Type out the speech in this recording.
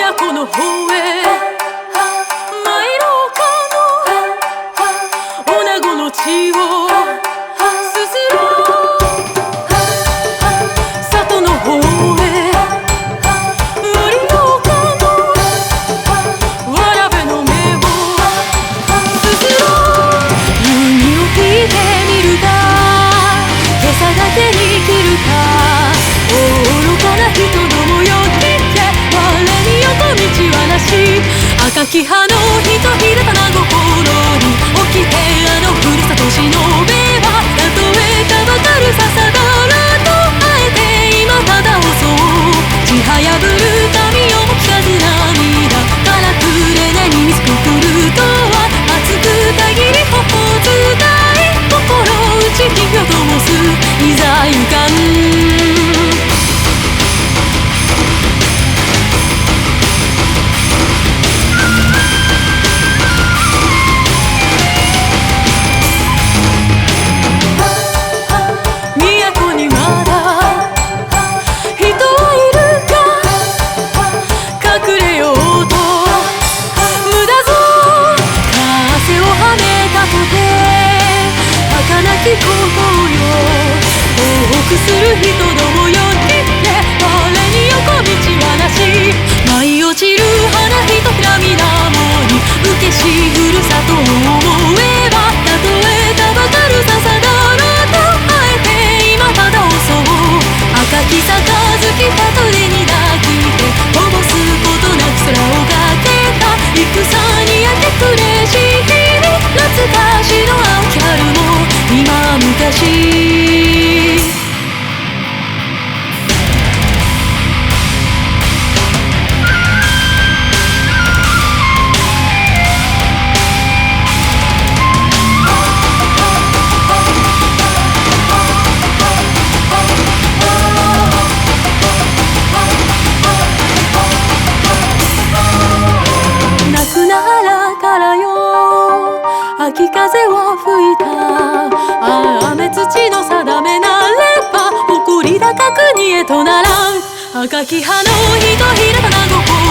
都の方へ参ろうかの女子の血をすすろう里の方へ降りようかのわらべの目をすすろう弓を引いてみるか今朝だけに生きるか愚かな人どもよ赤き葉のひとひら棚心に起きてあのふるさと忍べばたとえたばかる笹だらとあえて今ただ襲うちはやぶる髪をも聞かず涙からくれないに水くくるとは熱くたぎり頬伝い心打ち火を灯すいざ勇敢する人どもよって我に横道はなし舞い落ちる花ひとひら水面に受けしふるさとを思えばたとえたばかる笹だらとあえて今ただ襲う赤き杯片手に抱きてこぼすことなく空をかけた戦に明け暮れし日々懐かしの青き春も今昔秋風を吹いた雨土の定めなれば誇り高くにへとならん赤き葉のひとひら棚心